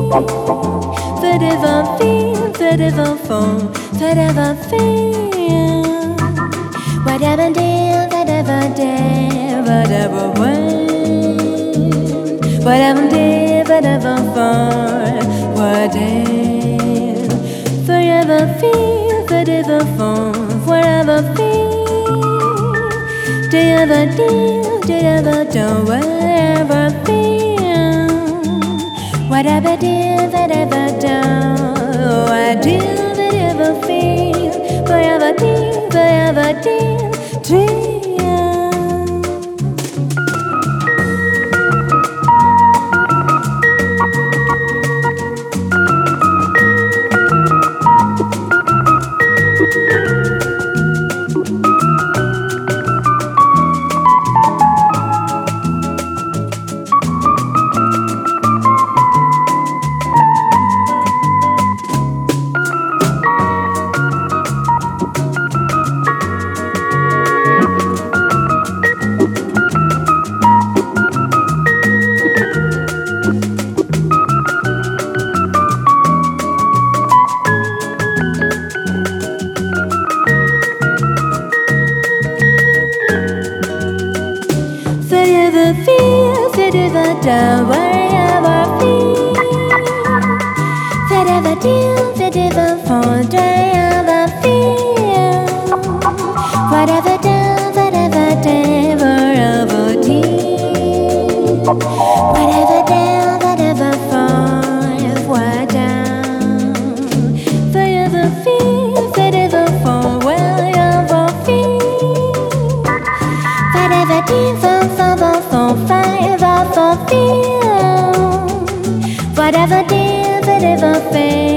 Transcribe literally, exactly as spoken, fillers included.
whatever feel, whatever fall, whatever feel, whatever deal, whatever dare, whatever win, whatever deal, whatever fall, whatever, forever feel, whatever fall, whatever feel, whatever deal, whatever don't, whatever feel, whatever deal, whatever don't, I deal, whatever feel, whatever deal, whatever deal, dream. Whatever feel, whatever down, wherever feel, whatever deal, whatever fall, wherever feel, whatever down, whatever day, wherever deal, whatever down, whatever fall, what down, whatever feel, whatever fall, wherever feel, whatever deal, whatever deal, whatever fail.